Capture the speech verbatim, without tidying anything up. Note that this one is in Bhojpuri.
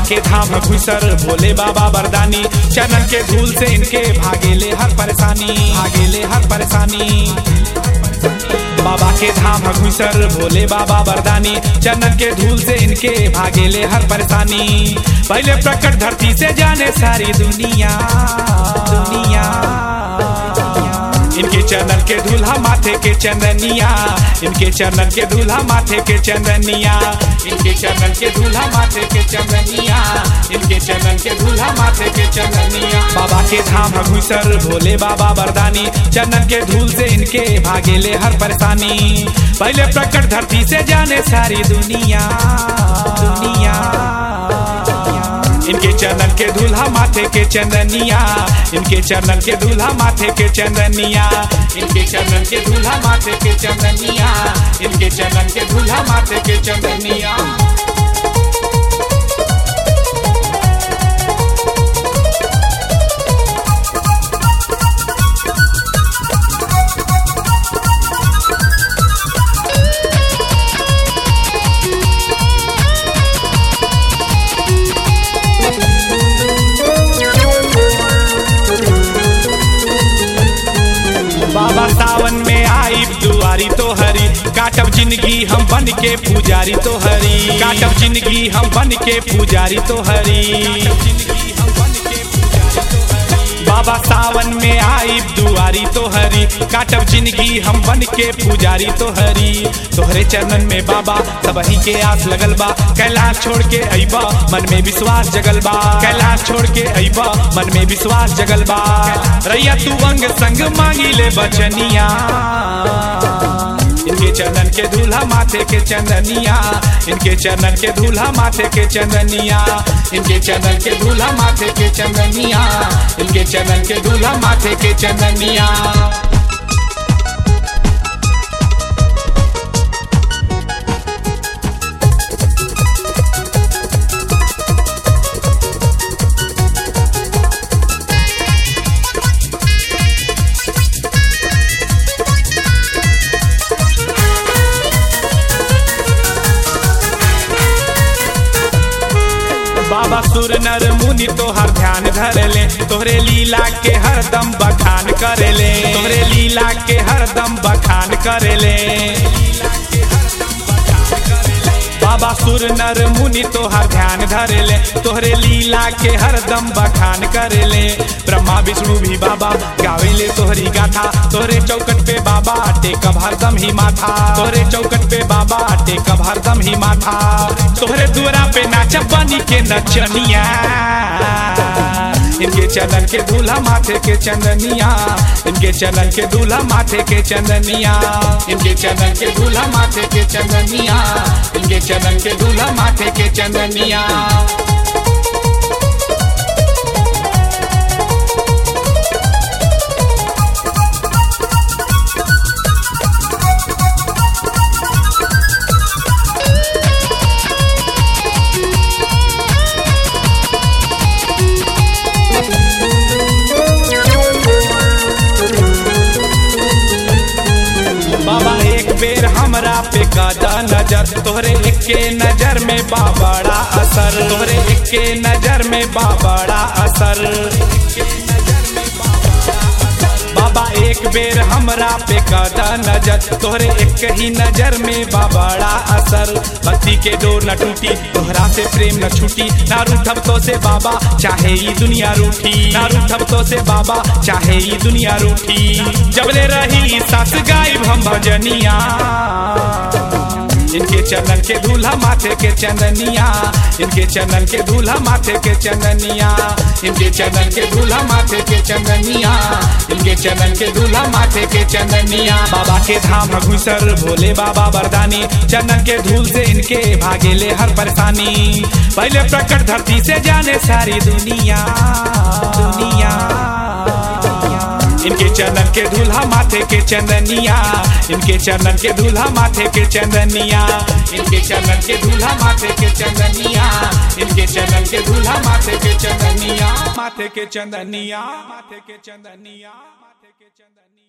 के धाम घुसर भोले बाबा बरदानी, चरण के धूल से इनके भागेले हर परेशानी, भागेले हर परेशानी। बाबा के धाम घुसर भोले बाबा बरदानी, चरण के धूल से इनके भागेले हर परेशानी। पहले प्रकट धरती से जाने सारी दुनिया, दुनिया। इनके चरण के दूल्हा माथे के चंदनिया, इनके चरण के दूल्हा माथे के चंदनिया, इनके चरण के दूल्हा माथे के चंदनिया, इनके चरण के दूल्हा माथे के चंदनिया। बाबा के धाम घुसर भोले बाबा बरदानी, चरण के धूल से इनके भागेले हर परेशानी। पहले प्रकट धरती से जाने सारी दुनिया, दुनिया। इनके चरण के दूल्हा माथे के चंदनिया, इनके चरण के दूल्हा माथे के चंदनिया, इनके चरण के दूल्हा माथे के चंदनिया, इनके चरण के दूल्हा माथे के चंदनिया। बाबा सावन में आई दुआरी तो हरी, काटब जिंदगी हम बन के पुजारी तो हरी, काटब जिंदगी हम बन के पुजारी तो हरी। बाबा सावन में आई दुआरी तो हरी, काटब जिंदगी हम बन के पुजारी तो हरी। तोहरे चरणन में बाबा सबही के आस लगल बा, कैलाश छोड़ के अइबा मन में विश्वास जगल बा, कैलाश छोड़ के अइबा मन में विश्वास जगल बा। रैया तू अंग संग मांगी ले बचनिया, इनके चरण के दूल्हा माथे के चंदनिया, इनके चरण के दूल्हा माथे के चंदनिया, इनके चरण के दूल्हा माथे के चंदनिया, इनके चरण के दूल्हा माथे के चंदनिया। बाबा सुर नर मुनि तोहर ध्यान धरेले, तोहरे लीला के हरदम बखान करेले, तोहरे लीला के हरदम बखान करेले। बाबा सुर नर मुनि तोहर ध्यान धरेले, तोहरे लीला के हरदम बखान करेले। ब्रह्मा विष्णु भी बाबा गावेले तोहरी गाथा, तोहरे चौकट पे बाबा टेकब हरदम ही माथा, तोहरे चौकट पे बाबा टेकब हरदम ही माथा। तोहरे दुआरा पे नाचब बनी के नचनिया, इनके चरण के दूल्हा माथे के चंदनिया, इनके चरण के दूल्हा माथे के चंदनिया, इनके चरण के दूल्हा माथे के चंदनिया, इनके चरण के दूल्हा माथे के चंदनिया। बाबा एक बेर हमरा पे कादा नजर, तोहरे एके नजर में बाबड़ा असर, तोहरे एके नजर में बाबड़ा असर। बाबा एक बेर हमरा पे कादा नजर, तोहरे एक ही नजर में बाबड़ा असर। भक्ति के डोर न टूटी, तोहरा से प्रेम न छूटी, ना रूठब तो से बाबा चाहे ई दुनिया रूठी, ना रूठब तो से बाबा चाहे ई दुनिया रूठी। जबले रही सास गायब हम भजनिया, इनके चरण के दूल्हा माथे के चंदनिया, इनके चरण के दूल्हा माथे के चंदनिया, इनके चरण के दूल्हा माथे के चंदनिया, इनके चरण के दूल्हा माथे के चंदनिया। बाबा के धाम घुसर भोले बाबा बरदानी, चरण के धूल से इनके भागेले हर परेशानी। पहले प्रकट धरती से जाने सारी दुनिया, दुनिया। इनके चरण के दूल्हा माथे के चंदनिया, इनके चरण के दूल्हा माथे के चंदनिया, इनके चरण के दूल्हा माथे के चंदनिया, इनके चरण के दूल्हा माथे के चंदनिया, माथे के चंदनिया, माथे के चंदनिया, माथे के चंदनिया।